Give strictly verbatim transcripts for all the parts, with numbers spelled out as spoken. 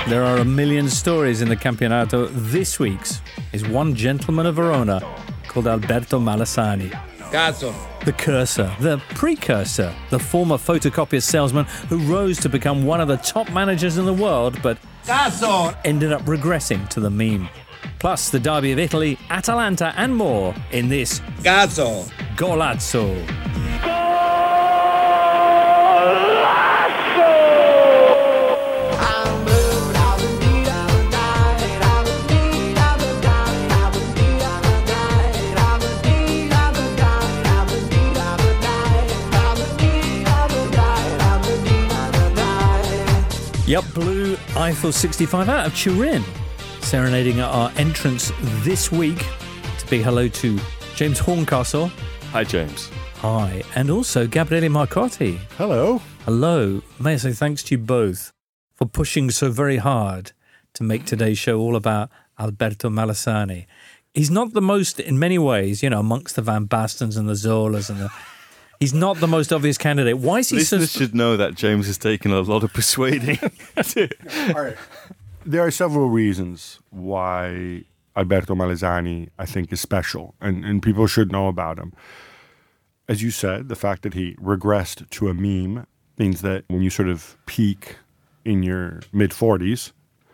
There are a million stories in the Campionato. This week's is one gentleman of Verona called Alberto Malassani. Cazzo. The cursor, the precursor, the former photocopier salesman who rose to become one of the top managers in the world, but Cazzo. ended up regressing to the meme. Plus the derby of Italy, Atalanta and more in this Cazzo. Golazzo. Yep, Blue Eiffel sixty-five out of Turin, serenading at our entrance this week. To big hello to James Horncastle. Hi, James. Hi. And also Gabriele Marcotti. Hello. Hello. May I say thanks to you both for pushing so very hard to make today's show all about Alberto Malassani. He's not the most, in many ways, you know, amongst the Van Bastens and the Zolas and the... He's not the most obvious candidate. Why is he Listeners so... should know that James has taken a lot of persuading. All right. There are several reasons why Alberto Malassani, I think, is special, and, and people should know about him. As you said, the fact that he regressed to a meme means that when you sort of peak in your mid-forties,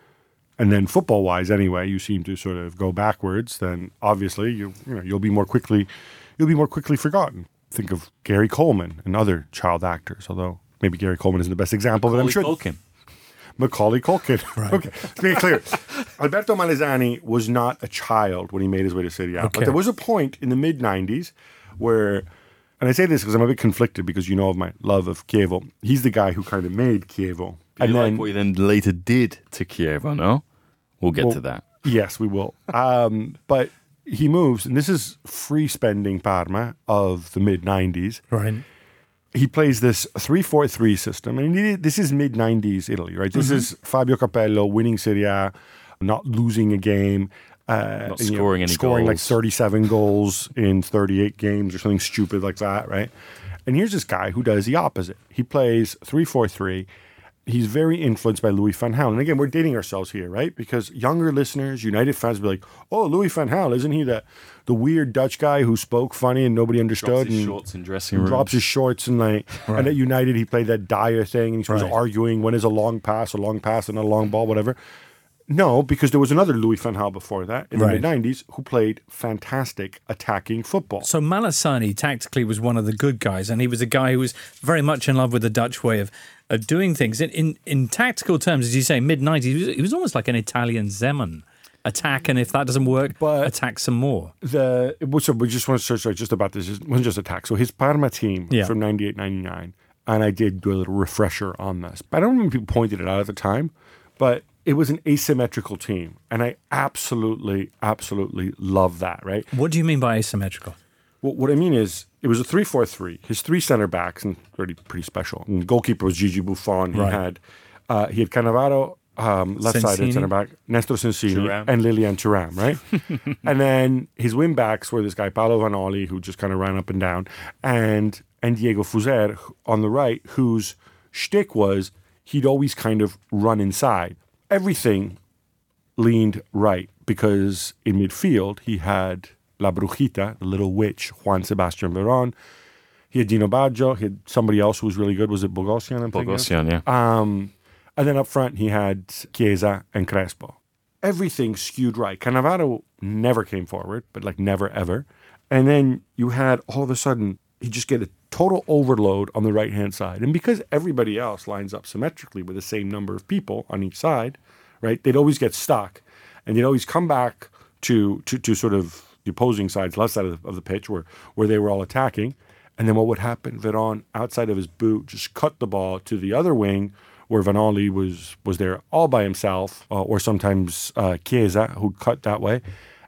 and then football-wise anyway, you seem to sort of go backwards, then obviously you, you know, you'll be more quickly you'll be more quickly forgotten. Think of Gary Coleman and other child actors, although maybe Gary Coleman isn't the best example, but I'm sure... Culkin. Macaulay Culkin. Right. Okay, to make it clear, Alberto Malassani was not a child when he made his way to Serie A. Okay. But there was a point in the mid-nineties where, and I say this because I'm a bit conflicted because you know of my love of Chievo. He's the guy who kind of made Chievo. And you like what he then later did to Chievo, no? We'll get Well, to that. Yes, we will. Um, but he moves, and this is free spending Parma of the mid-nineties. Right. He plays this three four three system, and he, this is mid-nineties Italy, right? This mm-hmm. is Fabio Capello winning Serie A, not losing a game. Uh, not and, you scoring know, any scoring goals. like thirty-seven goals in thirty-eight games or something stupid like that, right? And here's this guy who does the opposite. He plays three four three. He's very influenced by Louis van Gaal. And again, we're dating ourselves here, right? Because younger listeners, United fans will be like, oh, Louis van Gaal, isn't he the, the weird Dutch guy who spoke funny and nobody understood? Drops his and shorts in dressing rooms. Drops his shorts and like, Right. and at United he played that Dyer thing and he was Right. arguing when is a long pass, a long pass and a long ball, whatever. No, because there was another Louis van Gaal before that in the Right. mid-nineties who played fantastic attacking football. So Malassani tactically was one of the good guys, and he was a guy who was very much in love with the Dutch way of, of doing things. In, in in tactical terms, as you say, mid-nineties, he was, he was almost like an Italian Zeman. Attack, and if that doesn't work, But- attack some more. The so we just want to search right, just about this. It wasn't just attack. So his Parma team Yeah. from ninety-eight ninety-nine, and I did do a little refresher on this. But I don't remember people pointed it out at the time, but it was an asymmetrical team, and I absolutely, absolutely love that, right? What do you mean by asymmetrical? Well, what I mean is, it was a three four three. His three center backs, and pretty pretty special. And the goalkeeper was Gigi Buffon. He Right. had uh, he had Cannavaro, um, left-sided Sensini. center back, Nestor Sensini, Thuram. and Lilian Thuram, right? And then his wing backs were this guy Paolo Vanoli, who just kind of ran up and down, and and Diego Fuser on the right, whose shtick was he'd always kind of run inside. Everything leaned right because in midfield he had La Brujita, the little witch, Juan Sebastian Veron. He had Dino Baggio. He had somebody else who was really good. Was it Bogosian? I'm thinking of? Bogosian, yeah. Um, and then up front he had Chiesa and Crespo. Everything skewed right. Cannavaro never came forward, but like never ever. And then you had all of a sudden you just get a total overload on the right-hand side. And because everybody else lines up symmetrically with the same number of people on each side, right, they'd always get stuck. And they'd always come back to to, to sort of the opposing side's left side of the, of the pitch where, where they were all attacking. And then what would happen, Veron, outside of his boot, just cut the ball to the other wing where Vanoli was, was there all by himself, uh, or sometimes uh, Chiesa, who'd cut that way.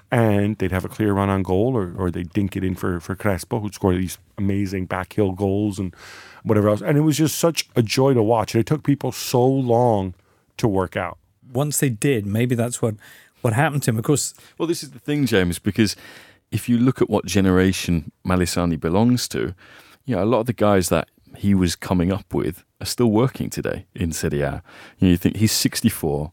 And they'd have a clear run on goal, or, or they'd dink it in for, for Crespo, who'd score these amazing back heel goals and whatever else. And it was just such a joy to watch. And it took people so long to work out. Once they did, maybe that's what, what happened to him. Of course, Well, this is the thing, James, because if you look at what generation Malassani belongs to, you know, a lot of the guys that he was coming up with are still working today in Serie A. You know, you think he's sixty-four.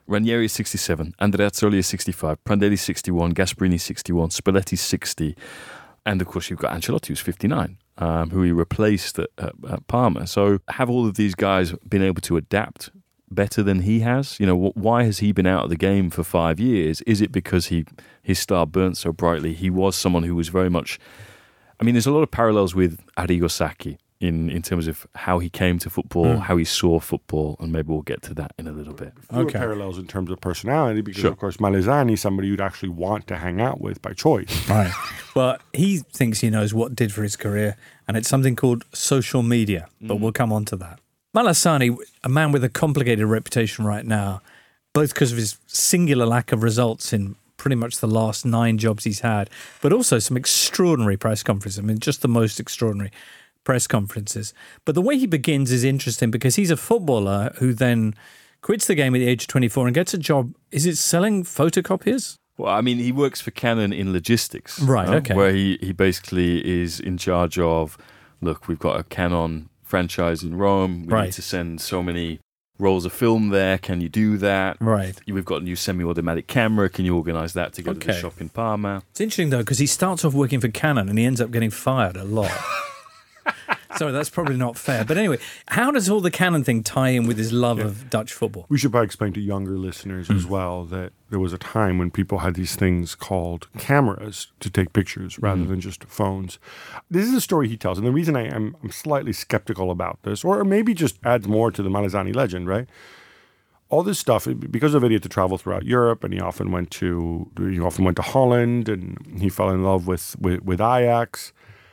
Ranieri is sixty-seven, Andreazzoli is sixty-five, Prandelli sixty-one, Gasperini sixty-one, Spalletti sixty, and of course you've got Ancelotti who's fifty-nine, um, who he replaced at, at, at Parma. So have all of these guys been able to adapt better than he has? You know, why has he been out of the game for five years? Is it because he his star burnt so brightly? He was someone who was very much... I mean, there's a lot of parallels with Arrigo Sacchi in, in terms of how he came to football, mm. how he saw football, and maybe we'll get to that in a little bit. Fewer okay. parallels in terms of personality because, sure. of course, Malesani is somebody you'd actually want to hang out with by choice. Right. Well, he thinks he knows what did for his career, and it's something called social media, but mm. we'll come on to that. Malesani, a man with a complicated reputation right now, both because of his singular lack of results in pretty much the last nine jobs he's had, but also some extraordinary press conferences. I mean, just the most extraordinary press conferences. But the way he begins is interesting because he's a footballer who then quits the game at the age of twenty-four and gets a job. Is it selling photocopiers? Well, I mean, he works for Canon in logistics. Right, uh, okay. Where he, he basically is in charge of, look, we've got a Canon franchise in Rome. We right. need to send so many rolls of film there. Can you do that? Right. We've got a new semi-automatic camera. Can you organise that to go okay. to the shop in Parma? It's interesting, though, because he starts off working for Canon and he ends up getting fired a lot. Sorry, that's probably not fair. But anyway, how does all the Canon thing tie in with his love yeah. of Dutch football? We should probably explain to younger listeners mm. as well that there was a time when people had these things called cameras to take pictures rather mm. than just phones. This is a story he tells. And the reason I am I'm slightly skeptical about this, or maybe just adds more to the Malesani legend, right? All this stuff, because of it, he had to travel throughout Europe, and he often went to he often went to Holland, and he fell in love with, with, with Ajax.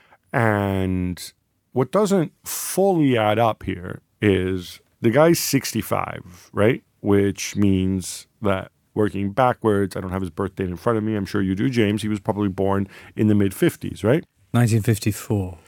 And what doesn't fully add up here is the guy's sixty-five, right? Which means that working backwards, I don't have his birth date in front of me. I'm sure you do, James. He was probably born in the mid-fifties, right? nineteen fifty-four.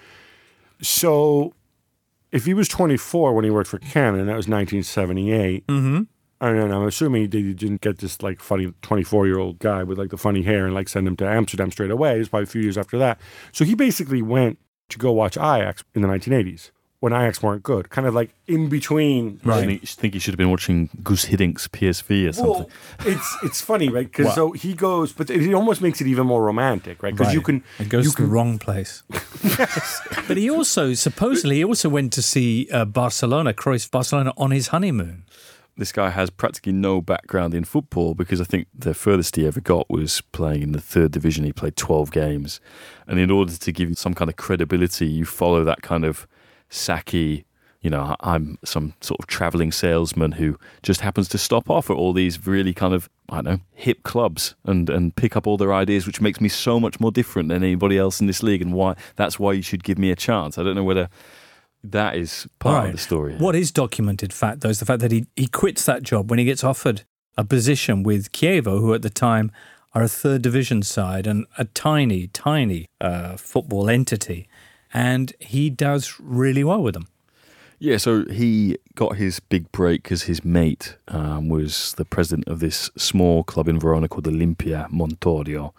So if he was twenty-four when he worked for Canon, that was nineteen seventy-eight. Mm-hmm. And I'm assuming he didn't get this like funny twenty-four-year-old guy with like the funny hair and like send him to Amsterdam straight away. It was probably a few years after that. So he basically went to go watch Ajax in the nineteen eighties when Ajax weren't good, kind of like in between. Right. I think you should have been watching Guus Hiddink's P S V or something. Well, it's it's funny, right? Because so he goes, but it almost makes it even more romantic, right? Because right. you can it goes you to can, the wrong place. Yes. But he also supposedly he also went to see uh, Barcelona, Cruyff Barcelona on his honeymoon. This guy has practically no background in football because I think the furthest he ever got was playing in the third division. He played twelve games. And in order to give you some kind of credibility, you follow that kind of Sacchi, you know, I'm some sort of travelling salesman who just happens to stop off at all these really kind of, I don't know, hip clubs and, and pick up all their ideas, which makes me so much more different than anybody else in this league. And why that's why you should give me a chance. I don't know whether... That is part right. of the story. What is documented fact, though, is the fact that he, he quits that job when he gets offered a position with Chievo, who at the time are a third division side and a tiny, tiny uh, football entity. And he does really well with them. Yeah, so he got his big break because his mate um, was the president of this small club in Verona called Olimpia Montorio.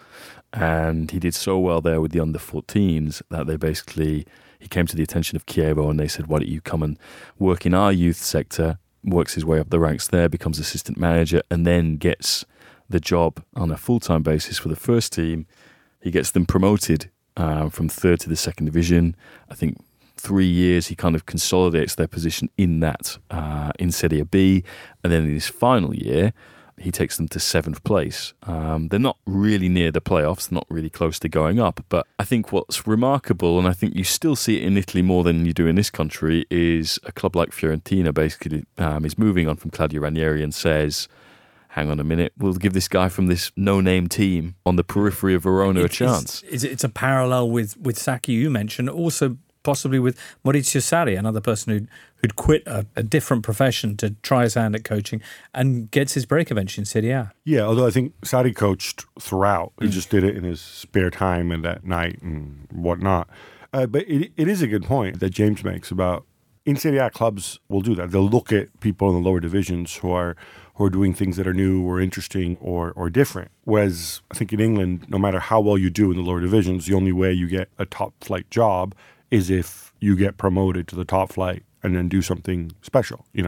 And he did so well there with the under fourteens that they basically... He came to the attention of Chievo and they said, why don't you come and work in our youth sector, works his way up the ranks there, becomes assistant manager, and then gets the job on a full-time basis for the first team. He gets them promoted uh, from third to the second division. I think three years he kind of consolidates their position in that, uh, in Serie B. And then in his final year, he takes them to seventh place. Um, they're not really near the playoffs, not really close to going up. But I think what's remarkable, and I think you still see it in Italy more than you do in this country, is a club like Fiorentina basically um, is moving on from Claudio Ranieri and says, hang on a minute, we'll give this guy from this no-name team on the periphery of Verona it, a chance. It's, it's a parallel with, with Sacchi, you mentioned, also possibly with Maurizio Sarri, another person who'd, who'd quit a, a different profession to try his hand at coaching and gets his break eventually in Serie A. Yeah, although I think Sarri coached throughout. He mm. just did it in his spare time and at night and whatnot. Uh, but it, it is a good point that James makes about in Serie A, clubs will do that. They'll look at people in the lower divisions who are who are doing things that are new or interesting or or different. Whereas I think in England, no matter how well you do in the lower divisions, the only way you get a top flight job is if you get promoted to the top flight and then do something special. You know,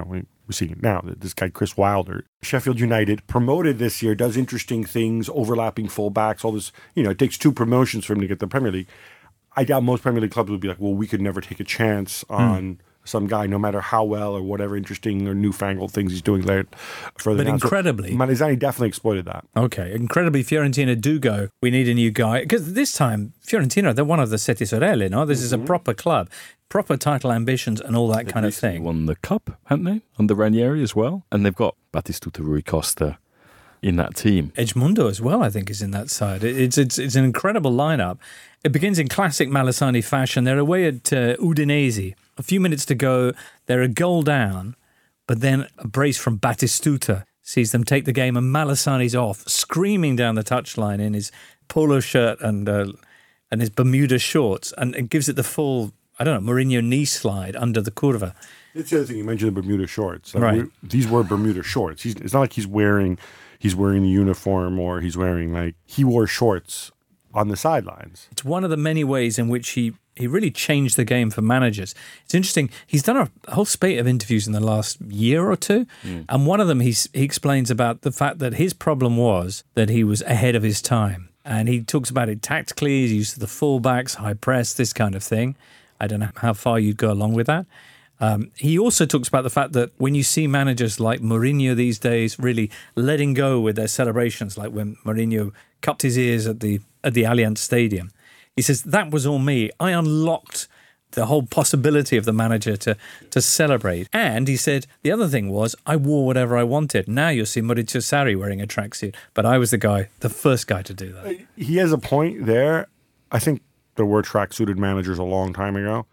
we're seeing it now. This guy, Chris Wilder, Sheffield United, promoted this year, does interesting things, overlapping fullbacks, all this. You know, it takes two promotions for him to get the Premier League. I doubt most Premier League clubs would be like, well, we could never take a chance on mm. some guy, no matter how well or whatever interesting or newfangled things he's doing there. Further but down. incredibly, so Malesani definitely exploited that. Okay, incredibly, Fiorentina do go, we need a new guy. Because this time, Fiorentina, they're one of the Sette Sorelle, no? This mm-hmm. is a proper club, proper title ambitions and all that they've kind of thing. Won the cup, haven't they? Under Ranieri as well. And they've got Batistuta Rui Costa in that team. Edmundo as well, I think, is in that side. It's it's it's an incredible lineup. It begins in classic Malesani fashion. They're away at uh, Udinese. A few minutes to go. They're a goal down, but then a brace from Batistuta sees them take the game, and Malesani's off, screaming down the touchline in his polo shirt and uh, and his Bermuda shorts, and it gives it the full, I don't know, Mourinho knee slide under the curva. It's the other thing, you mentioned the Bermuda shorts. Like right. These were Bermuda shorts. He's, it's not like he's wearing he's wearing the uniform or he's wearing, like, he wore shorts on the sidelines. It's one of the many ways in which he, he really changed the game for managers. It's interesting. He's done a whole spate of interviews in the last year or two, mm. and one of them he's, he explains about the fact that his problem was that he was ahead of his time. And he talks about it tactically, he's used to the fullbacks, high press, this kind of thing. I don't know how far you'd go along with that. Um, he also talks about the fact that when you see managers like Mourinho these days really letting go with their celebrations, like when Mourinho cupped his ears at the at the Allianz Stadium, he says, that was all me. I unlocked the whole possibility of the manager to to celebrate. And he said, the other thing was, I wore whatever I wanted. Now you'll see Maurizio Sarri wearing a tracksuit, but I was the guy, the first guy to do that. He has a point there. I think there were tracksuited managers a long time ago.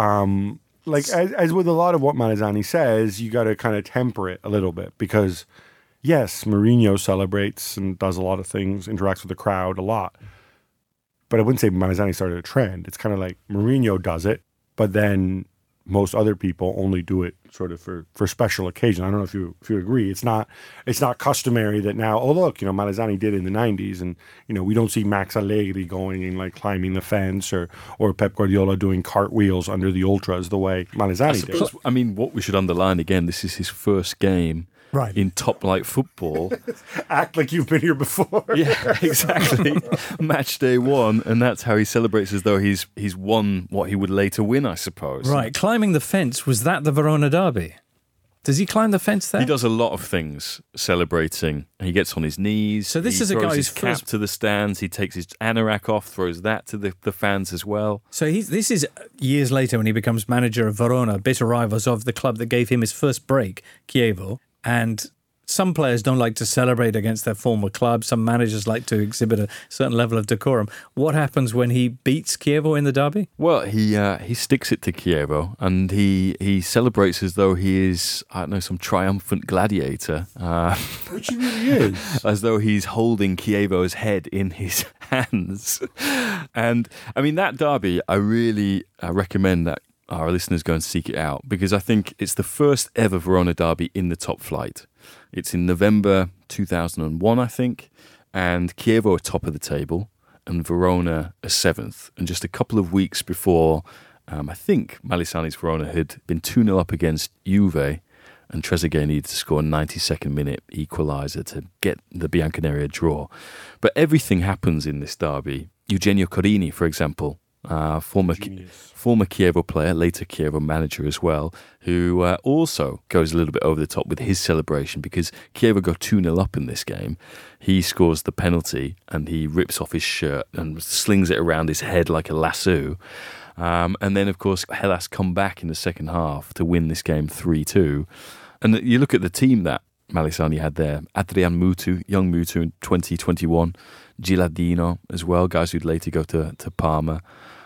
Um, like, as, as with a lot of what Malesani says, you got to kind of temper it a little bit because, yes, Mourinho celebrates and does a lot of things, interacts with the crowd a lot. But I wouldn't say Malesani started a trend. It's kind of like Mourinho does it, but then most other people only do it sort of for, for special occasion. I don't know if you if you agree. It's not it's not customary that now, oh look, you know, Malesani did it in the nineties, and you know, we don't see Max Allegri going and like climbing the fence or or Pep Guardiola doing cartwheels under the ultras the way Malesani I suppose, did. I mean, what we should underline again, this is his first game. Right. In top flight football. Act like you've been here before. Yeah, exactly. Match day one, and that's how he celebrates as though he's he's won what he would later win, I suppose. Right. Climbing the fence, was that the Verona derby? Does he climb the fence there? He does a lot of things celebrating. He gets on his knees. So this he is a throws guy his who's cap first... to the stands. He takes his anorak off, throws that to the, the fans as well. So he's, this is years later when he becomes manager of Verona, bitter rivals of the club that gave him his first break, Chievo. And some players don't like to celebrate against their former club. Some managers like to exhibit a certain level of decorum. What happens when he beats Chievo in the derby? Well, he uh, he sticks it to Chievo, and he, he celebrates as though he is, I don't know, some triumphant gladiator. Uh, Which he really is. As though he's holding Chievo's head in his hands. And, I mean, that derby, I really uh, recommend that our listeners go and seek it out, because I think it's the first ever Verona derby in the top flight. It's in November two thousand one, I think, and Chievo are top of the table and Verona are seventh. And just a couple of weeks before, um, I think Malesani's Verona had been two nil up against Juve, and Trezeguet needed to score a ninety-second minute equaliser to get the Bianconeri a draw. But everything happens in this derby. Eugenio Corini, for example, Uh, former Genius. former Chievo player, later Chievo manager as well, who uh, also goes a little bit over the top with his celebration because Chievo go two nil up in this game. He scores the penalty and he rips off his shirt and slings it around his head like a lasso. Um, and then, of course, Hellas come back in the second half to win this game three two. And you look at the team that Malesani had there. Adrian Mutu, young Mutu in twenty twenty-one. Gilardino as well, guys who'd later go to, to Parma.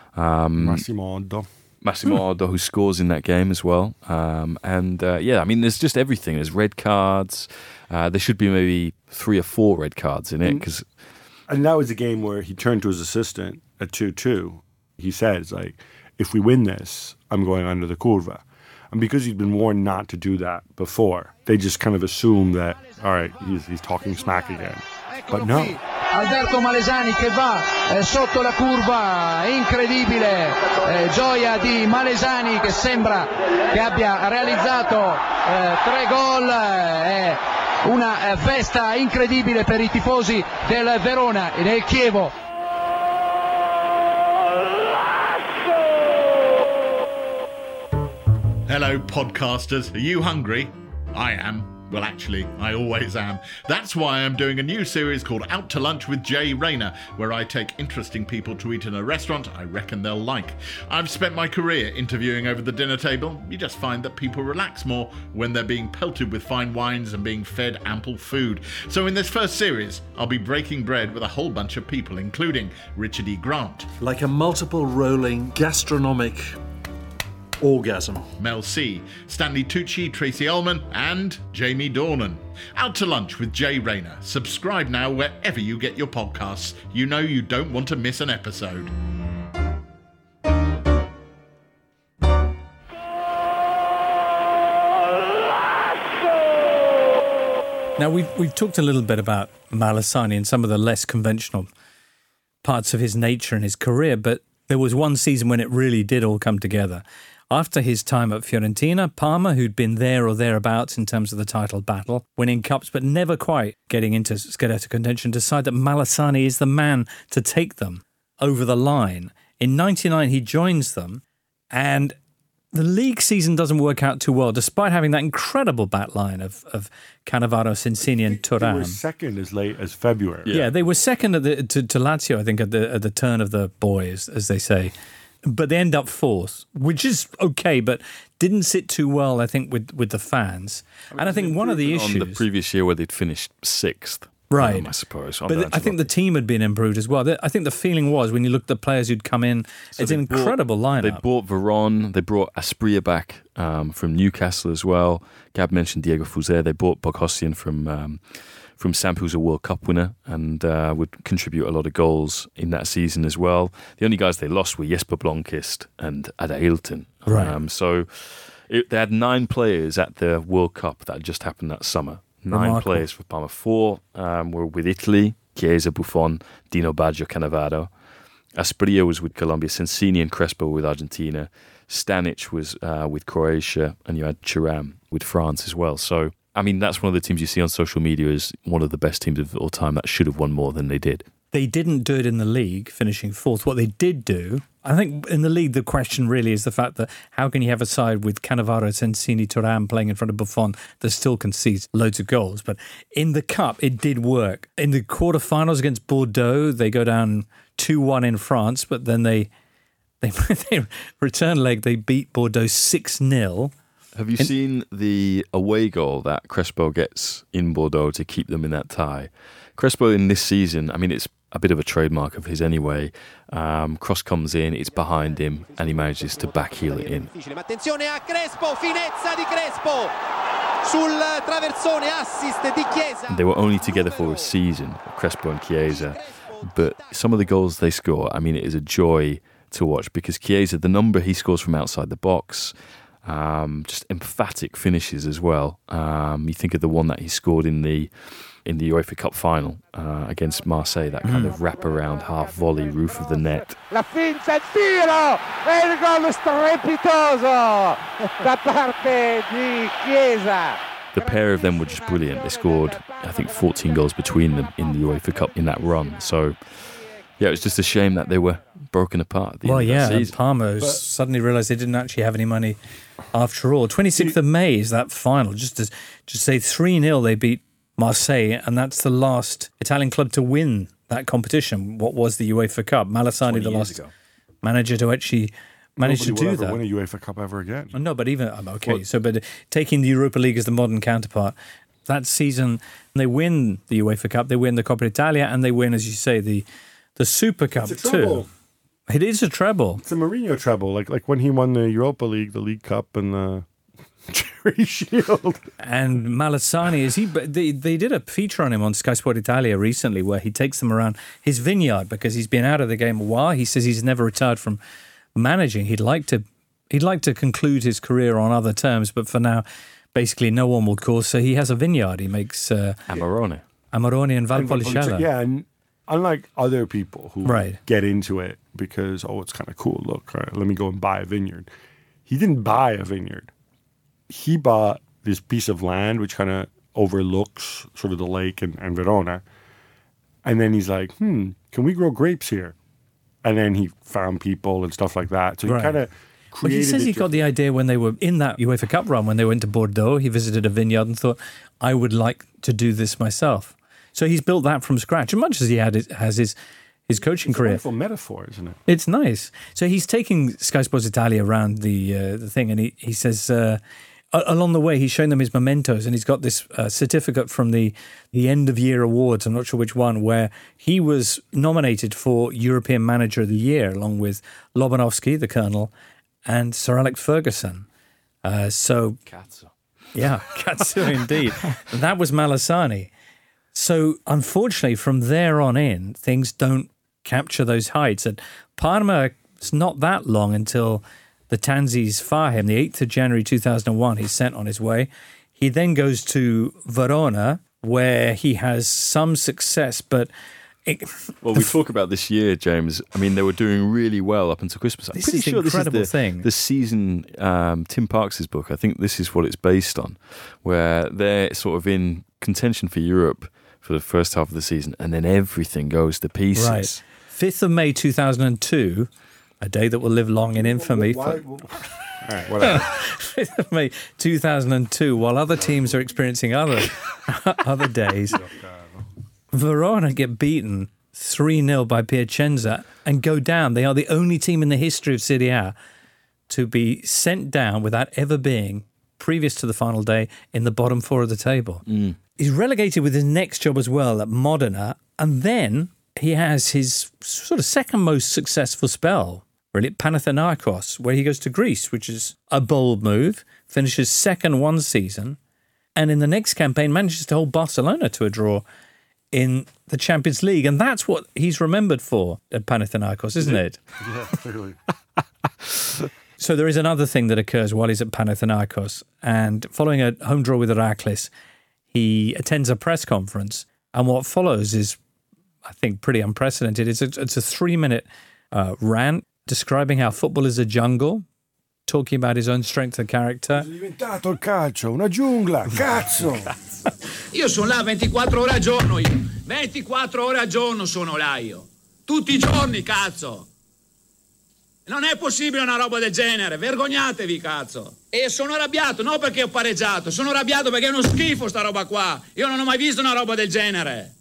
Um, Massimo Oddo. Massimo Oddo, who scores in that game as well. Um, and uh, yeah, I mean, there's just everything. There's red cards. Uh, there should be maybe three or four red cards in it. Cause... And that was a game where he turned to his assistant at two two. He says, like, if we win this, I'm going under the curva. And because he'd been warned not to do that before, they just kind of assume that, all right, he's, he's talking smack again. But no. Alberto Malesani che va eh, sotto la curva, incredibile eh, gioia di Malesani che sembra che abbia realizzato eh, tre gol, eh, una eh, festa incredibile per i tifosi del Verona e del Chievo. Hello podcasters, are you hungry? I am. Well, actually, I always am. That's why I'm doing a new series called Out to Lunch with Jay Rayner, where I take interesting people to eat in a restaurant I reckon they'll like. I've spent my career interviewing over the dinner table. You just find that people relax more when they're being pelted with fine wines and being fed ample food. So in this first series, I'll be breaking bread with a whole bunch of people, including Richard E. Grant. Like a multiple rolling gastronomic orgasm. Mel C, Stanley Tucci, Tracy Ullman, and Jamie Dornan. Out to Lunch with Jay Rayner. Subscribe now wherever you get your podcasts. You know you don't want to miss an episode. Now, we've, we've talked a little bit about Malesani and some of the less conventional parts of his nature and his career, but there was one season when it really did all come together. After his time at Fiorentina, Parma, who'd been there or thereabouts in terms of the title battle, winning cups but never quite getting into Scudetto contention, decide that Malesani is the man to take them over the line. In ninety-nine, he joins them, and the league season doesn't work out too well, despite having that incredible back line of, of Cannavaro, Sensini and They were Thuram. second as late as February. Yeah, they were second at the, to, to Lazio, I think, at the at the turn of the boys, as they say. But they end up fourth, which is okay, but didn't sit too well, I think, with, with the fans. I mean, and I think one of the issues... On the previous year where they'd finished sixth. Right. Um, I suppose. But I think the team had been improved as well. I think the feeling was, when you looked at the players who'd come in, So it's an they brought- incredible lineup. They brought Veron, they brought Asprilla back um, from Newcastle as well. Gab mentioned Diego Fuser. They brought Boghossian from um, from Samp, who's a World Cup winner and uh, would contribute a lot of goals in that season as well. The only guys they lost were Jesper Blomqvist and Adailton. Right. Um, so it, they had nine players at the World Cup that had just happened that summer. Nine Remarkable. players for Parma. Four um, were with Italy: Chiesa, Buffon, Dino Baggio, Cannavaro. Asprilla was with Colombia. Sensini and Crespo with Argentina. Stanic was uh, with Croatia, and you had Thuram with France as well. So, I mean, that's one of the teams you see on social media as one of the best teams of all time that should have won more than they did. They didn't do it in the league, finishing fourth. What they did do, I think in the league, the question really is the fact that how can you have a side with Cannavaro, Sensini, Thuram playing in front of Buffon that still concedes loads of goals? But in the cup, it did work. In the quarterfinals against Bordeaux, they go down two one in France, but then they, they, they return leg, they beat Bordeaux six nil. Have you seen the away goal that Crespo gets in Bordeaux to keep them in that tie? Crespo in this season, I mean, it's a bit of a trademark of his anyway. Um, cross comes in, it's behind him, and he manages to backheel it in. Attenzione a Crespo, finezza di Crespo sul traversone, assist di Chiesa. They were only together for a season, Crespo and Chiesa, but some of the goals they score, I mean, it is a joy to watch because Chiesa, the number he scores from outside the box, um, just emphatic finishes as well. Um, you think of the one that he scored in the in the UEFA Cup final uh, against Marseille, that kind of wrap-around half-volley, roof of the net. La finta, il tiro e il gol strepitoso da parte di Chiesa. The pair of them were just brilliant. They scored, I think, fourteen goals between them in the UEFA Cup in that run. So, yeah, it was just a shame that they were broken apart at the Well, end yeah, of that season. Parma suddenly realised they didn't actually have any money after all. twenty-sixth of May is that final. Just to just say three nil, they beat Marseille, and that's the last Italian club to win that competition. What was the UEFA Cup? Malesani, the last ago. manager to actually manage Nobody to do will ever that. win a UEFA Cup ever again. No, but even um, okay. Well- so, but taking the Europa League as the modern counterpart, that season they win the UEFA Cup, they win the Coppa Italia, and they win, as you say, the the Super Cup It's a too. treble. It is a treble. It's a Mourinho treble, like like when he won the Europa League, the League Cup, and the Cherry Shield. And Malesani, is he? They they did a feature on him on Sky Sport Italia recently, where he takes them around his vineyard because he's been out of the game a while. He says he's never retired from managing. He'd like to he'd like to conclude his career on other terms, but for now, basically no one will call. So he has a vineyard. He makes uh, Amarone. Amarone and And Valpolicella. Yeah, and unlike other people who Right. get into it because, oh, it's kind of cool. Look, all right, let me go and buy a vineyard. He didn't buy a vineyard. He bought this piece of land which kind of overlooks sort of the lake and, and Verona. And then he's like, hmm, can we grow grapes here? And then he found people and stuff like that. So he Right. kind of Well, created he says it he just- got the idea when they were in that UEFA Cup run, when they went to Bordeaux. He visited a vineyard and thought, I would like to do this myself. So he's built that from scratch, and much as he had his, has his, his coaching It's a career. wonderful metaphor, isn't it? It's nice. So he's taking Sky Sports Italia around the uh, the thing, and he, he says, uh, a- along the way, he's showing them his mementos, and he's got this uh, certificate from the, the end of year awards, I'm not sure which one, where he was nominated for European Manager of the Year, along with Lobanovsky, the Colonel, and Sir Alex Ferguson. Uh, so, Cazzo. yeah, Cazzo indeed. That was Malassani. So, unfortunately, from there on in, things don't capture those heights. At Parma, it's not that long until the Tanzis fire him. The eighth of January two thousand one, he's sent on his way. He then goes to Verona, where he has some success, but... It, Well, we talk about this year, James. I mean, they were doing really well up until Christmas. I'm This pretty is the sure this is incredible the, thing. the season, um, Tim Parks' book, I think this is what it's based on, where they're sort of in contention for Europe for the first half of the season, and then everything goes to pieces. Right. fifth of May two thousand two, a day that will live long in infamy. Why- for- All right, whatever. fifth of May two thousand two, while other teams are experiencing other other days, Verona get beaten three nil by Piacenza and go down. They are the only team in the history of Serie A to be sent down without ever being, previous to the final day, in the bottom four of the table. Mm. He's relegated with his next job as well at Modena, and then he has his sort of second most successful spell, really, at Panathinaikos, where he goes to Greece, which is a bold move, finishes second one season, and in the next campaign manages to hold Barcelona to a draw in the Champions League. And that's what he's remembered for at Panathinaikos, isn't it? Yeah, clearly. So there is another thing that occurs while he's at Panathinaikos. And following a home draw with Herakles, he attends a press conference. And what follows is, I think, pretty unprecedented. It's a, it's a three-minute uh, rant describing how football is a jungle, talking about his own strength and character. È diventato il calcio, una giungla, cazzo! Io sono là ventiquattro ore al giorno io. ventiquattro ore al giorno sono là io. Tutti i giorni, cazzo. Non è possibile una roba del genere, vergognatevi, cazzo. E sono arrabbiato, non perché ho pareggiato, sono arrabbiato perché è uno schifo sta roba qua. Io non ho mai visto una roba del genere.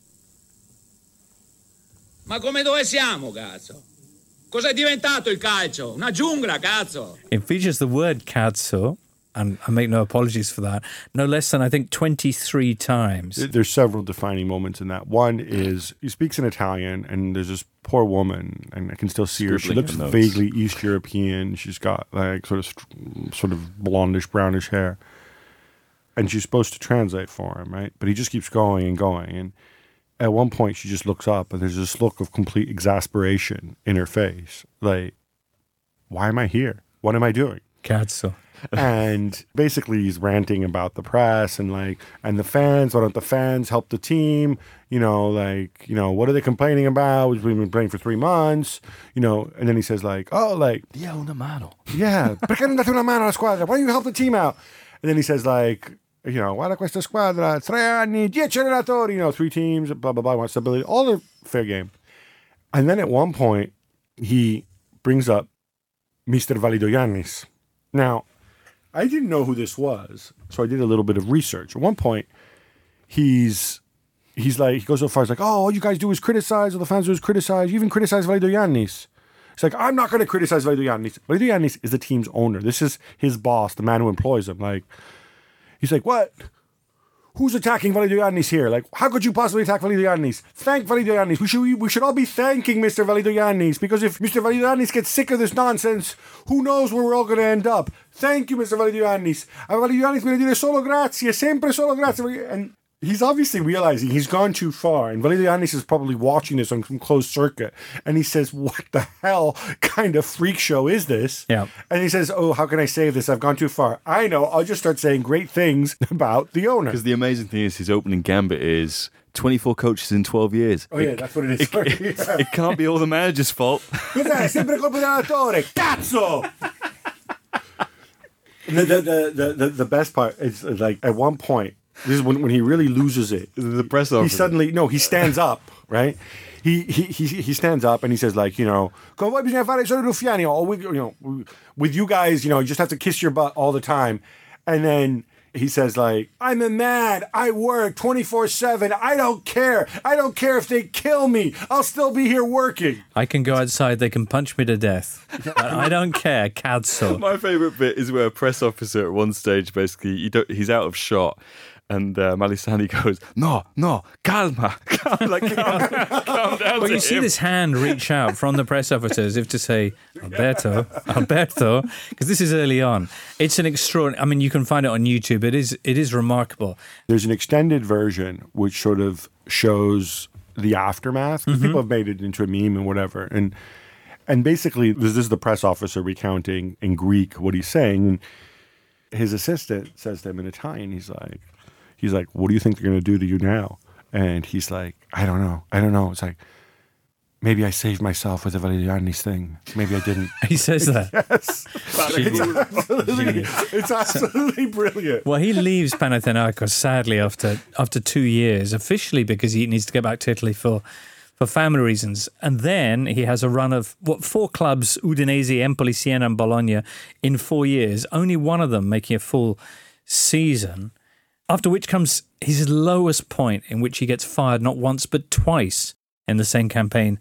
Ma come dove siamo, cazzo? Cos'è diventato il calcio? Una giungla, cazzo. It features the word cazzo, and I make no apologies for that, no less than, I think, twenty-three times. There's several defining moments in that. One is he speaks in Italian, and there's this poor woman, and I can still see her. She Scribbling looks her notes. vaguely East European. She's got like sort of st- sort of blondish, brownish hair, and she's supposed to translate for him, right? But he just keeps going and going, and at one point she just looks up, and there's this look of complete exasperation in her face, like, "Why am I here? What am I doing?" Cazzo. And basically he's ranting about the press and like and the fans. Why don't the fans help the team? You know, like, you know, what are they complaining about? We've been playing for three months, you know. And then he says like, oh, like, Dia una mano. yeah, perché non date una mano alla squadra? Why don't you help the team out? And then he says like, you know, guarda questa squadra, tre anni, dieci allenatori, you know, three teams, blah blah blah, wants stability, all the fair game. And then at one point he brings up Mister Validoyannis. Now, I didn't know who this was, so I did a little bit of research. At one point, he's he's like, he goes so far as like, oh, all you guys do is criticize, all the fans do is criticize. You even criticize Validoyannis. It's like, I'm not going to criticize Validoyannis. Validoyannis is the team's owner. This is his boss, the man who employs him. Like, he's like, what? Who's attacking Validoyannis here? Like, how could you possibly attack Validoyannis? Thank Validoyannis. We should we should all be thanking Mister Validoyannis, because if Mister Validoyannis gets sick of this nonsense, who knows where we're all going to end up? Thank you, Mister Validoyannis. A Validoyannis viene dire solo grazie, sempre solo grazie. And he's obviously realizing he's gone too far, and Validoyannis is probably watching this on some closed circuit, and he says, what the hell kind of freak show is this? Yeah. And he says, oh, how can I save this? I've gone too far. I know, I'll just start saying great things about the owner. Because the amazing thing is his opening gambit is twenty-four coaches in twelve years. Oh, yeah, that's what it is. It, it, it can't be all the manager's fault. Cos'è? È sempre colpa dell'allenatore. Cazzo! the, the, the, the, the best part is, like, at one point, this is when, when he really loses it. The press He officer. suddenly, no, he stands up, right? He, he he he stands up and he says, like, you know, come voi bisogna fare solo ruffiani, or we, you know, with you guys, you know, you just have to kiss your butt all the time. And then he says, like, I'm a man. I work twenty-four seven. I don't care. I don't care if they kill me. I'll still be here working. I can go outside. They can punch me to death. I don't care. Cazzo. My favourite bit is where a press officer at one stage, basically, you don't, he's out of shot. And uh, Malesani goes, no, no, calma, calma, like, calm, calm down. Well, to you see him. this hand reach out from the press officer as if to say, Alberto, Alberto, because this is early on. It's an extraordinary, I mean, you can find it on YouTube. It is it is remarkable. There's an extended version which sort of shows the aftermath. Mm-hmm. People have made it into a meme and whatever. And and basically, this is the press officer recounting in Greek what he's saying. And his assistant says to him in Italian, he's like, he's like, what do you think they're going to do to you now? And he's like, I don't know. I don't know. It's like, maybe I saved myself with the Validiani's thing. Maybe I didn't. He says that. Yes. It's absolutely, it's absolutely brilliant. Well, he leaves Panathinaikos, sadly, after after two years, officially because he needs to go back to Italy for, for family reasons. And then he has a run of, what, four clubs, Udinese, Empoli, Siena and Bologna, in four years, only one of them making a full season. After which comes his lowest point, in which he gets fired not once but twice in the same campaign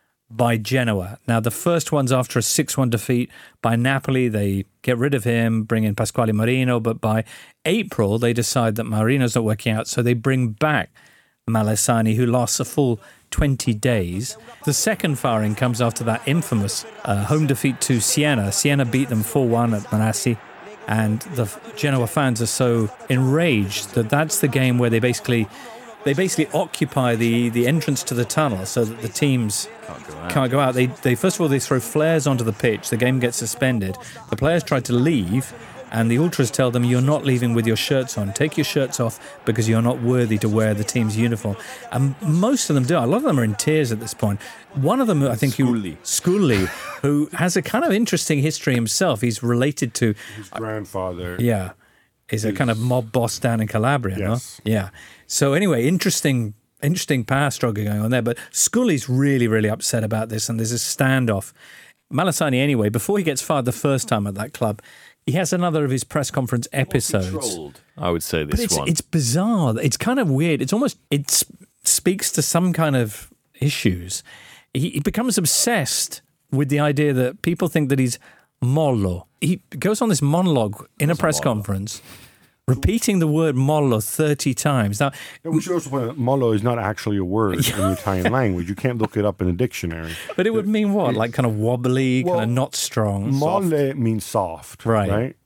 by Genoa. Now, the first one's after a six one defeat by Napoli. They get rid of him, bring in Pasquale Marino, but by April, they decide that Marino's not working out, so they bring back Malesani, who lasts a full twenty days. The second firing comes after that infamous uh, home defeat to Siena. Siena beat them four one at Manassi. And the Genoa fans are so enraged that that's the game where they basically they basically occupy the, the entrance to the tunnel so that the teams can't go out. Can't go out. They, they first of all, they throw flares onto the pitch. The game gets suspended. The players try to leave, and the ultras tell them, you're not leaving with your shirts on. Take your shirts off because you're not worthy to wear the team's uniform. And most of them do. A lot of them are in tears at this point. One of them, I think, Scully. who Scully, who has a kind of interesting history himself. He's related to His grandfather. Yeah. Is a kind of mob boss down in Calabria, Yes. no? Yeah. So anyway, interesting interesting power struggle going on there. But Scully's really, really upset about this, and there's a standoff. Malesani, anyway, before he gets fired the first time at that club, he has another of his press conference episodes. I would say But this it's, one. it's bizarre. It's kind of weird. It's almost, it sp- speaks to some kind of issues. He, he becomes obsessed with the idea that people think that he's mollo. He goes on this monologue in a press conference, repeating the word mollo thirty times. Now, Yeah, we should also point out, mollo is not actually a word in the Italian language. You can't look it up in a dictionary. but it would mean what? Like kind of wobbly, Well, kind of not strong. Molle means soft, Right. right?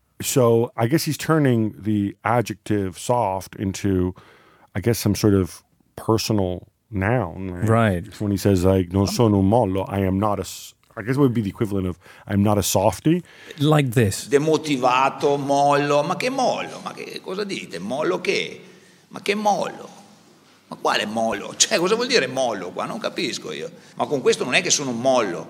So I guess he's turning the adjective soft into, I guess, some sort of personal noun. Right. Right. When he says, like, non sono un mollo, I am not a, s- I guess it would be the equivalent of, I'm not a softie. Like this. Demotivato, mollo, ma che mollo? Ma che cosa dite? Mollo che? Ma che mollo? Ma quale mollo? Cioè, cosa vuol dire mollo qua? Non capisco io. Ma con questo non è che sono un mollo.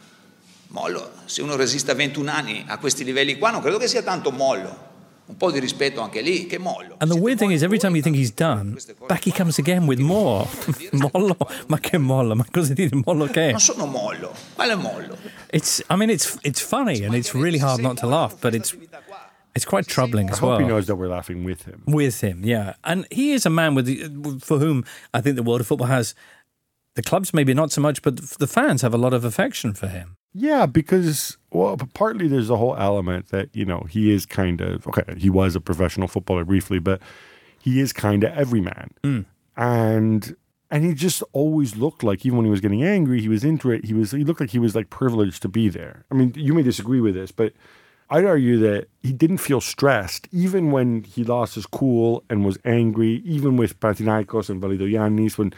Mollo, se uno resiste a ventuno anni a questi livelli qua, non credo che sia tanto mollo. Un po' di rispetto anche lì, che mollo. And the weird thing is, every time you think he's done, back he comes again with more. Mollo, ma che mollo? Ma cosa dite mollo che? Non sono mollo. Quale mollo? It's, I mean, it's it's funny and it's really hard not to laugh, but it's it's quite troubling I as hope well. he knows that we're laughing with him. With him, yeah. And he is a man with the, for whom I think the world of football has, the clubs maybe not so much, but the fans have a lot of affection for him. Yeah, because, well, partly there's the whole element that, you know, he is kind of, okay, he was a professional footballer briefly, but he is kind of everyman. Mm. And and he just always looked like, even when he was getting angry, he was into it, he was he looked like he was like privileged to be there. I mean, you may disagree with this, but I'd argue that he didn't feel stressed, even when he lost his cool and was angry, even with Panathinaikos and Validoyannis, when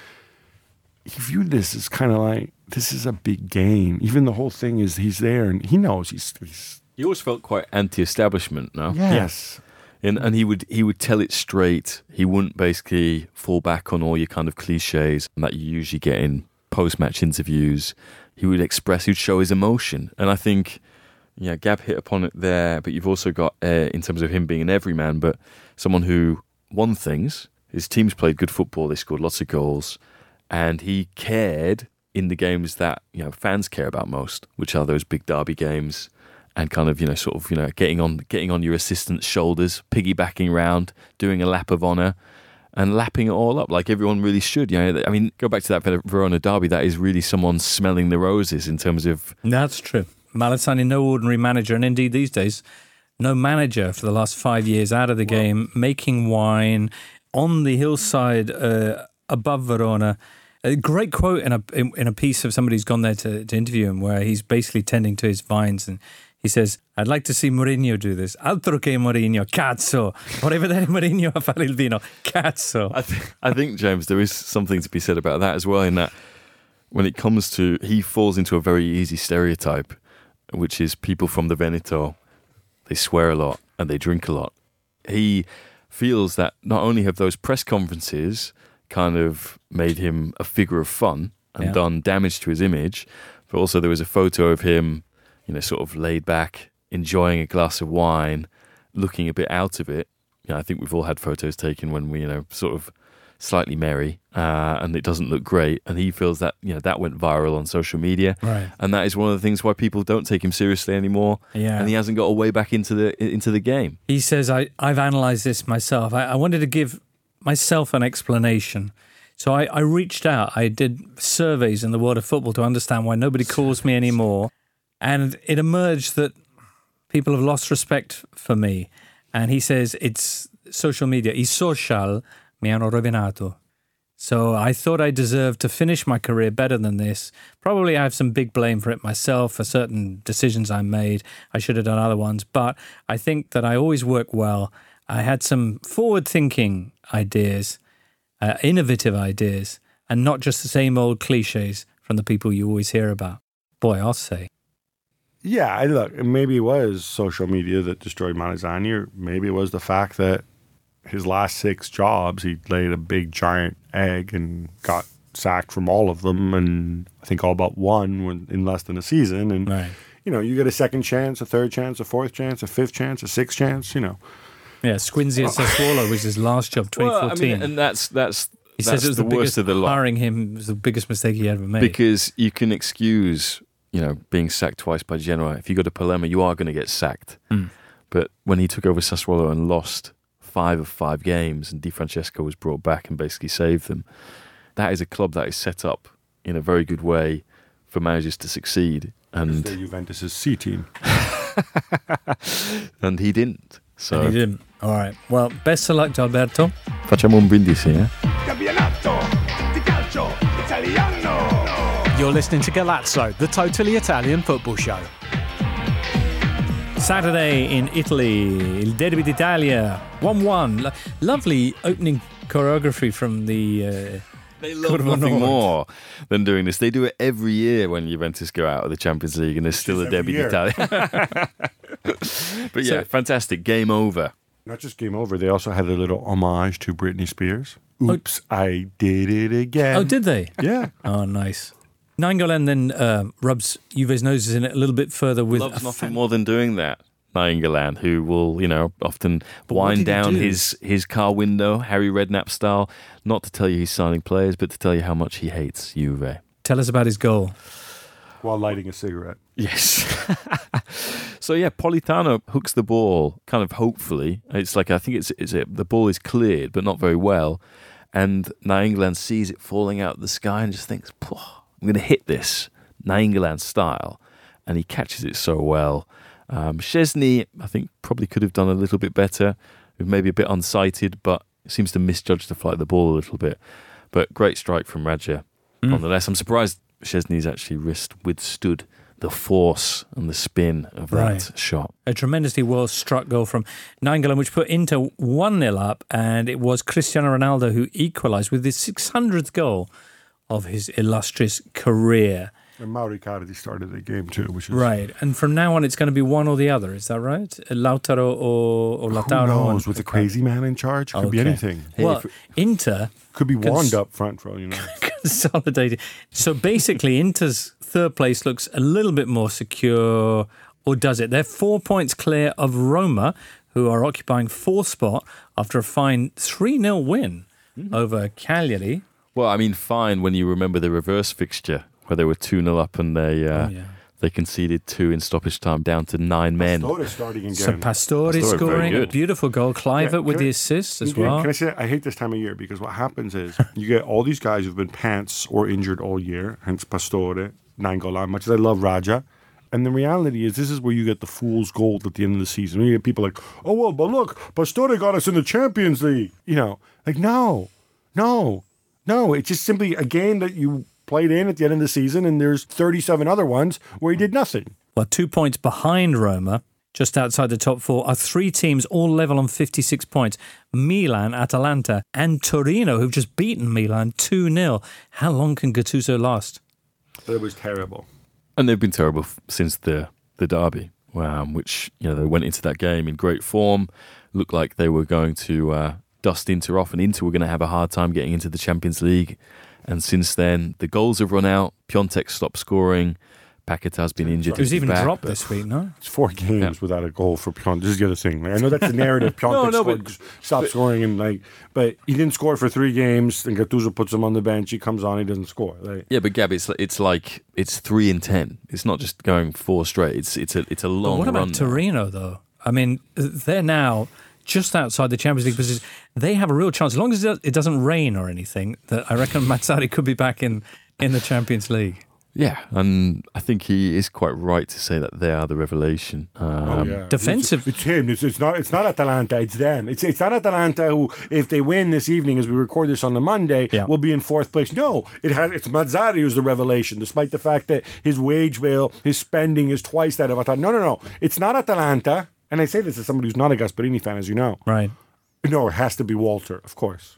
he viewed this as kind of like, this is a big game. Even the whole thing is he's there and he knows he's... he's He always felt quite anti-establishment, no? yes. And, and he would he would tell it straight. He wouldn't basically fall back on all your kind of cliches that you usually get in post-match interviews. He would express, he'd show his emotion. And I think, yeah, Gab hit upon it there, but you've also got, uh, in terms of him being an everyman, but someone who won things. His teams played good football. They scored lots of goals. And he cared in the games that, you know, fans care about most, which are those big derby games. And kind of, you know, sort of, you know, getting on getting on your assistant's shoulders, piggybacking round, doing a lap of honour, and lapping it all up like everyone really should. You know, I mean, go back to that Verona derby. That is really someone smelling the roses in terms of. That's true. Malassani, no ordinary manager, and indeed these days, no manager for the last five years out of the well, game, making wine on the hillside uh, above Verona. A great quote in a in, in a piece of somebody who's gone there to, to interview him, where he's basically tending to his vines and. He says, I'd like to see Mourinho do this. Altro che Mourinho, cazzo. Vorrei vedere Mourinho a fare il vino, cazzo. I, th- I think, James, there is something to be said about that as well, in that when it comes to, he falls into a very easy stereotype, which is people from the Veneto, they swear a lot and they drink a lot. He feels that not only have those press conferences kind of made him a figure of fun and yeah. done damage to his image, but also there was a photo of him, you know, sort of laid back, enjoying a glass of wine, looking a bit out of it. You know, I think we've all had photos taken when we, you know, sort of slightly merry, uh, and it doesn't look great. And he feels that, you know, that went viral on social media. Right. And that is one of the things why people don't take him seriously anymore. Yeah. And he hasn't got a way back into the into the game. He says, I, I've analysed this myself. I, I wanted to give myself an explanation. So I, I reached out. I did surveys in the world of football to understand why nobody calls me anymore. And it emerged that people have lost respect for me. And he says it's social media. I social mi hanno rovinato. So I thought I deserved to finish my career better than this. Probably I have some big blame for it myself, for certain decisions I made. I should have done other ones. But I think that I always work well. I had some forward-thinking ideas, uh, innovative ideas, and not just the same old cliches from the people you always hear about. Boy, I'll say. Yeah, I look, maybe it was social media that destroyed Malassani, or maybe it was the fact that his last six jobs, he laid a big giant egg and got sacked from all of them, and I think all but one when, in less than a season. And, right. you know, you get a second chance, a third chance, a fourth chance, a fifth chance, a sixth chance, you know. Yeah, Squinzi at Sassuolo was his last job, twenty fourteen. Well, I mean, and that's that's he that's says it was the, the worst biggest, of the lot. Hiring him was the biggest mistake he ever made. Because you can excuse, you know, being sacked twice by Genoa. If you go to Palermo, you are going to get sacked. Mm. But when he took over Sassuolo and lost five of five games, and Di Francesco was brought back and basically saved them, that is a club that is set up in a very good way for managers to succeed. And the Juventus' C team. And he didn't. So and he didn't. All right. Well, best of luck to Alberto. Facciamo un brindisi, eh? Campionato di calcio italiano. You're listening to Galazzo, the totally Italian football show. Saturday in Italy, il Derby d'Italia, one one. Lo- lovely opening choreography from the... Uh, They love nothing more than doing this. They do it every year when Juventus go out of the Champions League, and there's still a Derby d'Italia. But yeah, so, fantastic. Game over. Not just game over. They also had a little homage to Britney Spears. Oops, oh, I did it again. Oh, did they? Yeah. Oh, nice. Nainggolan then uh, rubs Juve's noses in it a little bit further with... Loves nothing fan- more than doing that. Nainggolan, who will, you know, often but wind down his, his car window, Harry Redknapp style, not to tell you he's signing players, but to tell you how much he hates Juve. Tell us about his goal. While lighting a cigarette. Yes. So, yeah, Politano hooks the ball, kind of hopefully. It's like, I think it's, it's a, the ball is cleared, but not very well. And Nainggolan sees it falling out of the sky and just thinks, I'm going to hit this, Nainggolan style. And he catches it so well. Um, Szczesny, I think, probably could have done a little bit better. Maybe a bit unsighted, but seems to misjudge the flight of the ball a little bit. But great strike from Radja. Mm. Nonetheless, I'm surprised Szczesny's actually wrist withstood the force and the spin of that right. shot. A tremendously well struck goal from Nainggolan, which put Inter one nil up, and it was Cristiano Ronaldo who equalised with his six hundredth goal of his illustrious career. And Mauro Icardi started the game too, which is Right. And from now on, it's going to be one or the other. Is that right? Lautaro or, or Lautaro? Who knows? and- With the crazy man in charge, could be Okay. anything. Well, Inter Could be Cons- Wanda up front for all you know. consolidated. So basically, Inter's third place looks a little bit more secure, or does it? They're four points clear of Roma, who are occupying fourth spot after a fine three nil win over Cagliari. Well, I mean, fine when you remember the reverse fixture where they were two nil up and they uh, Oh, yeah. they conceded two in stoppage time down to nine men. Pastore starting again. So Pastore, Pastore, very scoring a good. beautiful goal. Clivert Yeah, with can the I- assist as Can- well. Can I say, I hate this time of year because what happens is you get all these guys who've been pants or injured all year, hence Pastore, Nangolan, much as I love Raja. And the reality is this is where you get the fool's gold at the end of the season. You get people like, oh, well, but look, Pastore got us in the Champions League. You know, like, no, no, no. It's just simply a game that you played in at the end of the season, and there's thirty-seven other ones where he did nothing. Well, two points behind Roma, just outside the top four, are three teams all level on fifty-six points. Milan, Atalanta, and Torino, who've just beaten Milan two nil. How long can Gattuso last? It was terrible. And they've been terrible f- since the the derby, um, which, you know, they went into that game in great form. Looked like they were going to uh, dust Inter off, and Inter were going to have a hard time getting into the Champions League. And since then, the goals have run out. Piontek stopped scoring. Paqueta's been injured. It was he's even back, dropped but- this week, no? It's four games without a goal for Piontek. This is the other thing. Like, I know that's the narrative. Piontek No, no, scored, but- stopped scoring, and like, but he didn't score for three games. And Gattuso puts him on the bench. He comes on. He doesn't score. Like, Yeah, but Gab, it's it's like it's three in ten. It's not just going four straight. It's it's a it's a But long what about run. now. Torino, though? I mean, they're now just outside the Champions League position. They have a real chance, as long as it doesn't rain or anything, that I reckon Mazzarri could be back in, in the Champions League. Yeah, and I think he is quite right to say that they are the revelation. Um, oh yeah, defensive- It's, it's him. It's, it's not. It's not Atalanta. It's them. It's it's not Atalanta who, if they win this evening, as we record this on the Monday, Yeah. will be in fourth place. No, it has. It's Mazzarri who's the revelation, despite the fact that his wage bill, his spending is twice that of Atalanta. No, no, no. It's not Atalanta. And I say this as somebody who's not a Gasperini fan, as you know. Right. No, it has to be Walter, of course.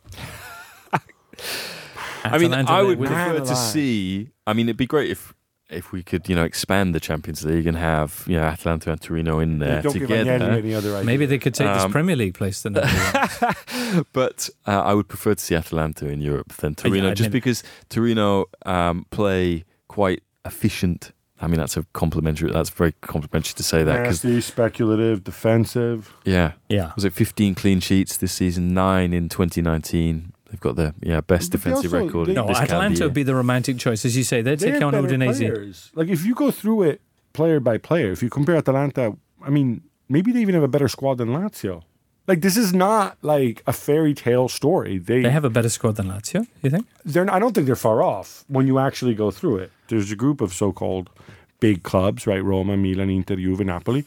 I mean, Atalanta, I they- would with- prefer Man to alive. see. I mean, it'd be great if if we could, you know, expand the Champions League and have, you know, Atalanta and Torino in there Don't give Agnelli together. any other idea. Maybe they could take this Um, Premier League place the number one. But uh, I would prefer to see Atalanta in Europe than Torino, I just mean- because Torino um, play quite efficient. I mean, that's a complimentary. That's very complimentary to say that because Nasty, speculative, defensive. yeah, Yeah. was it fifteen clean sheets this season, nine in twenty nineteen. They've got the yeah best But they defensive also- record. they- No, this calendar Atalanta year. would be the romantic choice. As you say, they're They taking have on better Udinese. players. Like if you go through it player by player, if you compare Atalanta, I mean, maybe they even have a better squad than Lazio. Like this is not like a fairy tale story. They, They have a better squad than Lazio, you think? they're. I don't think they're far off when you actually go through it. There's a group of so-called big clubs, right? Roma, Milan, Inter, Juve, Napoli,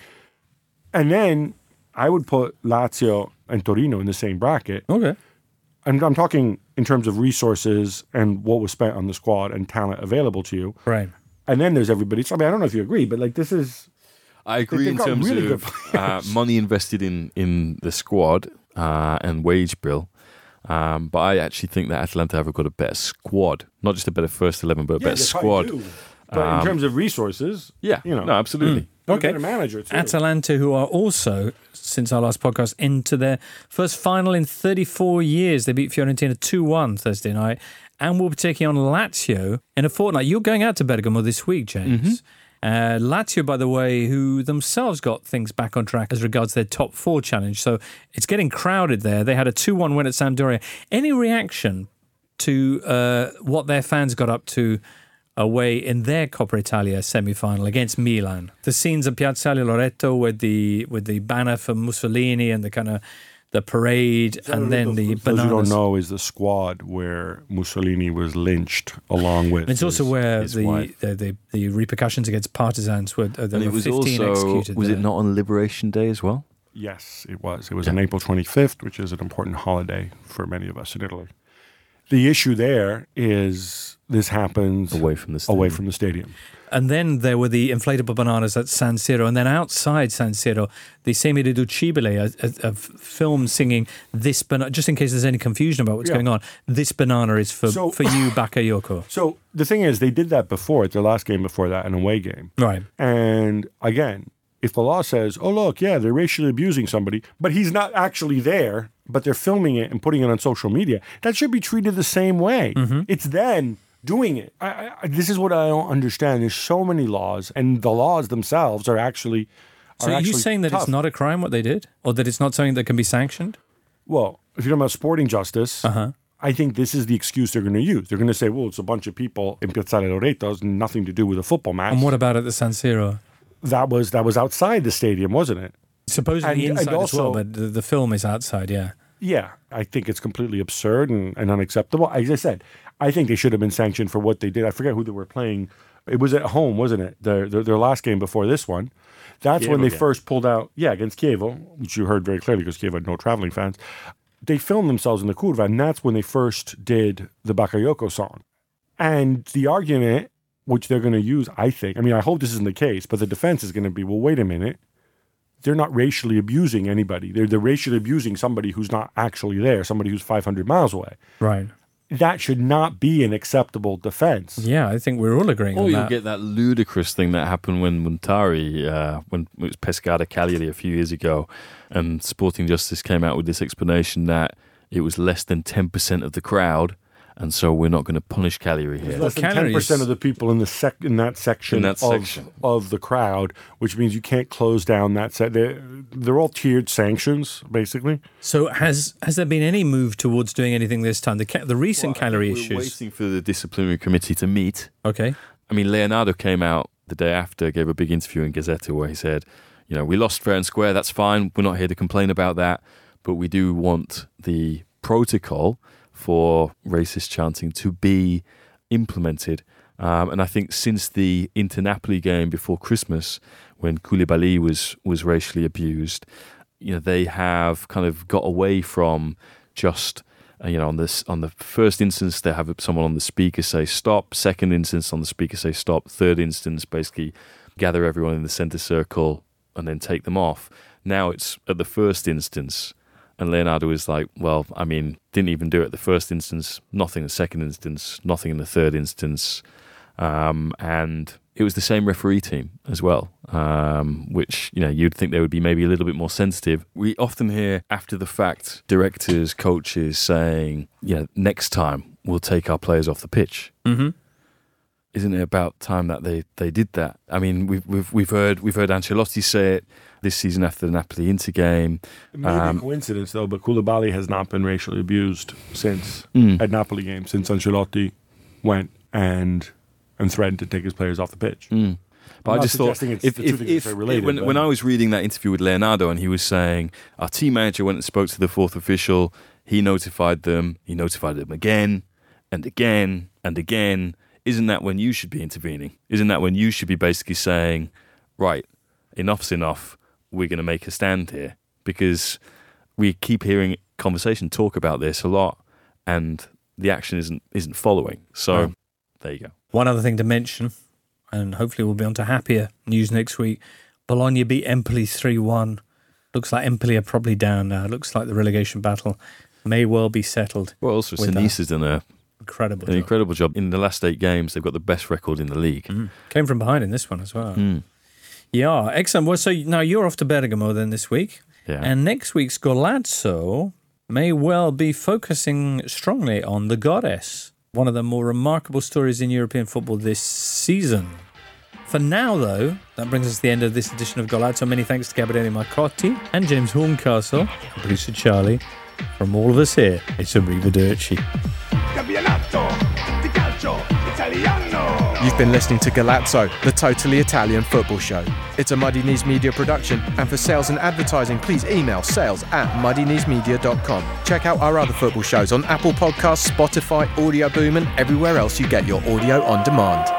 and then I would put Lazio and Torino in the same bracket. Okay. And I'm talking in terms of resources and what was spent on the squad and talent available to you. Right. And then there's everybody. So, I mean, I don't know if you agree, but like this is. I agree they've in got terms really good of uh, players. money invested in, in the squad uh, and wage bill. Um, but I actually think that Atalanta have got a better squad, not just a better first eleven, but a Yeah, better they probably squad. do. But in Um, terms of resources, Yeah, you know, no, absolutely. they're Okay. a better manager too. Atalanta, who are also, since our last podcast, into their first final in thirty-four years. They beat Fiorentina two one Thursday night and will be taking on Lazio in a fortnight. You're going out to Bergamo this week, James. Uh, Lazio, by the way, who themselves got things back on track as regards their top four challenge. So it's getting crowded there. They had a two one win at Sampdoria. Any reaction to uh, what their fans got up to away in their Coppa Italia semi-final against Milan? The scenes at Piazzale Loreto with the with the banner for Mussolini and the kind of the parade and then the Those who don't bananas. know is the squad where Mussolini was lynched along with. And it's also his- where his the, wife. the, the the repercussions against partisans were. Uh, there And it were was fifteen also, executed. was there. it not on Liberation Day as well? Yes, it was. It was on April twenty-fifth, which is an important holiday for many of us in Italy. The issue there is this happens away from the stadium. away from the stadium. And then there were the inflatable bananas at San Siro. And then outside San Siro, the Semi Riducibile, a, a, a film singing this banana, just in case there's any confusion about what's Yeah. going on, this banana is for, So- for you, Bakayoko. So the thing is, they did that before, at their last game before that, an away game. Right. And again, if the law says, oh, look, yeah, they're racially abusing somebody, but he's not actually there, but they're filming it and putting it on social media, that should be treated the same way. Mm-hmm. It's then doing it. I, I, this is what I don't understand. There's so many laws, and the laws themselves are actually are So are you actually saying that tough. it's not a crime what they did? Or that it's not something that can be sanctioned? Well, if you're talking about sporting justice, Uh-huh. I think this is the excuse they're going to use. They're going to say, well, it's a bunch of people in Piazzale Loreto, it's nothing to do with a football match. And what about at the San Siro? That was that was outside the stadium, wasn't it? Supposedly And- inside and as well, also- but the, the film is outside, yeah. Yeah, I think it's completely absurd and, and unacceptable. As I said, I think they should have been sanctioned for what they did. I forget who they were playing. It was at home, wasn't it? Their their, their last game before this one. That's when Chievo they game. first pulled out, yeah, against Chievo, which you heard very clearly because Chievo had no traveling fans. They filmed themselves in the curva, and that's when they first did the Bakayoko song. And the argument, which they're going to use, I think, I mean, I hope this isn't the case, but the defense is going to be, well, wait a minute. They're not racially abusing anybody. They're, they're racially abusing somebody who's not actually there, somebody who's five hundred miles away. Right. That should not be an acceptable defense. Yeah, I think we're all agreeing Or on you'll that. get that ludicrous thing that happened when Montari, uh, when it was Pescara Cagliari a few years ago, and Sporting Justice came out with this explanation that it was less than ten percent of the crowd, and so we're not going to punish Cagliari here. Less than ten percent of the people in the sec in that section, In that of, section. of the crowd, which means you can't close down that set. They're, they're all tiered sanctions, basically. So has has there been any move towards doing anything this time? The ca- the recent Cagliari We're issues. waiting for the disciplinary committee to meet. Okay. I mean, Leonardo came out the day after, gave a big interview in Gazzetta where he said, you know, we lost fair and square, that's fine. We're not here to complain about that. But we do want the protocol for racist chanting to be implemented. Um, and I think since the Inter-Napoli game before Christmas, when Koulibaly was, was racially abused, you know, they have kind of got away from just... Uh, you know, on this, on the first instance, they have someone on the speaker say stop. Second instance, on the speaker say stop. Third instance, basically gather everyone in the center circle and then take them off. Now it's at the first instance, and Leonardo is like, well, I mean, didn't even do it at the first instance, nothing in the second instance, nothing in the third instance, um, and it was the same referee team as well, um, which, you know, you'd think they would be maybe a little bit more sensitive. We often hear after the fact directors, coaches saying, yeah, next time we'll take our players off the pitch. Mm-hmm. Isn't it about time that they, they did that? I mean, we've we've we've heard we've heard Ancelotti say it this season after the Napoli Inter game. It may Um, be a coincidence, though, but Koulibaly has not been racially abused since Mm. at Napoli games, since Ancelotti went and and threatened to take his players off the pitch. Mm. But I'm I not just thought, suggesting it's if, the two if, things if are related, when, but- when I was reading that interview with Leonardo and he was saying, our team manager went and spoke to the fourth official, he notified them, he notified them again and again and again. Isn't that when you should be intervening? Isn't that when you should be basically saying, right, enough's enough, we're going to make a stand here? Because we keep hearing conversation, talk about this a lot, and the action isn't isn't following. So Right. there you go. One other thing to mention, and hopefully we'll be on to happier news next week. Bologna beat Empoli three one. Looks like Empoli are probably down now. Looks like the relegation battle may well be settled. Well, also with Sinise that. has done a Incredible an job. incredible job. In the last eight games, they've got the best record in the league. Mm. Came from behind in this one as well. Mm. Yeah, excellent. Well, so now you're off to Bergamo then this week. Yeah. And next week's Golazzo may well be focusing strongly on the goddess, one of the more remarkable stories in European football this season. For now, though, that brings us to the end of this edition of Golazzo. Many thanks to Gabriele Marcotti and James Horncastle, and producer Charlie. From all of us here, it's arrivederci. Campionato di calcio italiano. You've been listening to Galazzo, the totally Italian football show. It's a Muddy Knees Media production, and for sales and advertising, please email sales at muddy knees media dot com. Check out our other football shows on Apple Podcasts, Spotify, Audio Boom, and everywhere else you get your audio on demand.